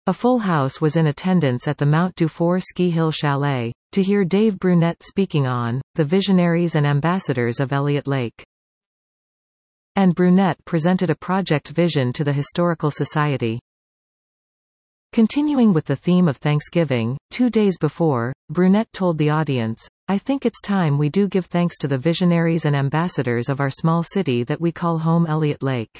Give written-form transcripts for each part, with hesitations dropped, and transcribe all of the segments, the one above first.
A full house was in attendance at the Mount Dufour Ski Hill Chalet, to hear Dave Brunette speaking on the visionaries and ambassadors of Elliott Lake. And Brunette presented a project vision to the Historical Society. Continuing with the theme of Thanksgiving, 2 days before, Brunette told the audience, "I think it's time we do give thanks to the visionaries and ambassadors of our small city that we call home, Elliott Lake.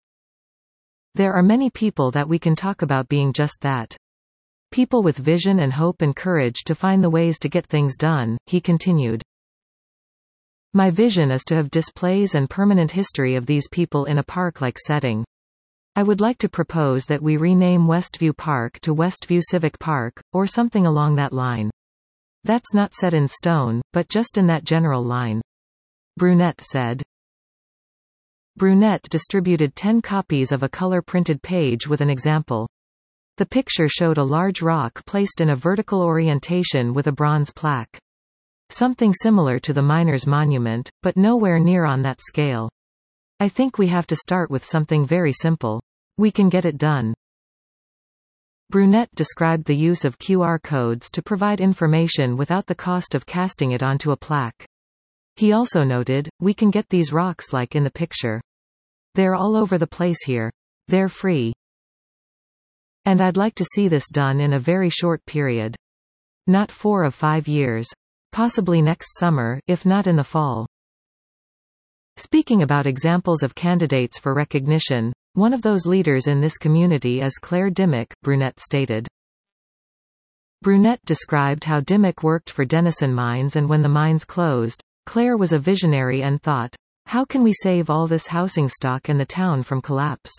There are many people that we can talk about being just that. People with vision and hope and courage to find the ways to get things done," he continued. "My vision is to have displays and permanent history of these people in a park-like setting. I would like to propose that we rename Westview Park to Westview Civic Park, or something along that line. That's not set in stone, but just in that general line," Brunette said. Brunette distributed 10 copies of a color-printed page with an example. The picture showed a large rock placed in a vertical orientation with a bronze plaque. Something similar to the Miners' Monument, but nowhere near on that scale. "I think we have to start with something very simple. We can get it done." Brunette described the use of QR codes to provide information without the cost of casting it onto a plaque. He also noted, "We can get these rocks like in the picture. They're all over the place here. They're free. And I'd like to see this done in a very short period. Not 4 or 5 years. Possibly next summer, if not in the fall." Speaking about examples of candidates for recognition, one of those leaders in this community is Claire Dimmock, Brunette stated. Brunette described how Dimmock worked for Denison Mines, and when the mines closed, Claire was a visionary and thought, "How can we save all this housing stock and the town from collapse?"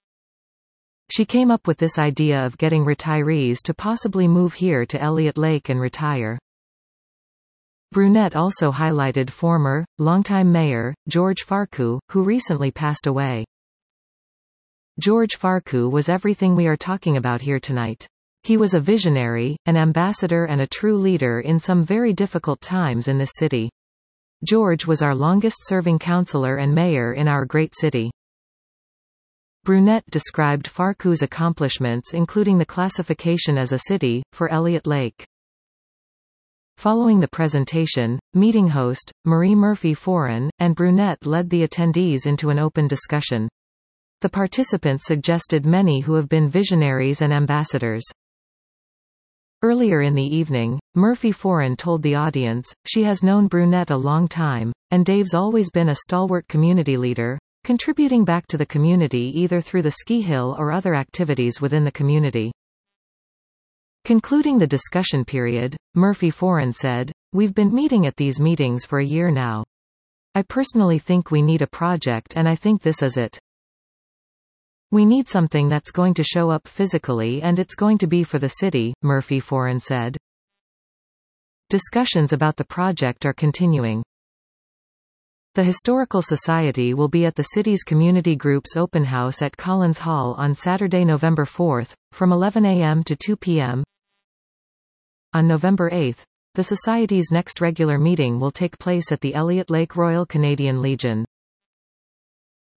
She came up with this idea of getting retirees to possibly move here to Elliott Lake and retire. Brunette also highlighted former, longtime mayor, George Farku, who recently passed away. George Farku was everything we are talking about here tonight. He was a visionary, an ambassador and a true leader in some very difficult times in this city. George was our longest-serving councillor and mayor in our great city. Brunette described Farku's accomplishments, including the classification as a city, for Elliott Lake. Following the presentation, meeting host, Marie Murphy-Foran, and Brunette led the attendees into an open discussion. The participants suggested many who have been visionaries and ambassadors. Earlier in the evening, Murphy-Foran told the audience, she has known Brunette a long time, and Dave's always been a stalwart community leader, contributing back to the community either through the ski hill or other activities within the community. Concluding the discussion period, Murphy-Foran said, "We've been meeting at these meetings for a year now. I personally think we need a project, and I think this is it. We need something that's going to show up physically, and it's going to be for the city," Murphy-Foran said. Discussions about the project are continuing. The Historical Society will be at the city's community group's open house at Collins Hall on Saturday, November 4th, from 11 a.m. to 2 p.m. On November 8th, the Society's next regular meeting will take place at the Elliott Lake Royal Canadian Legion.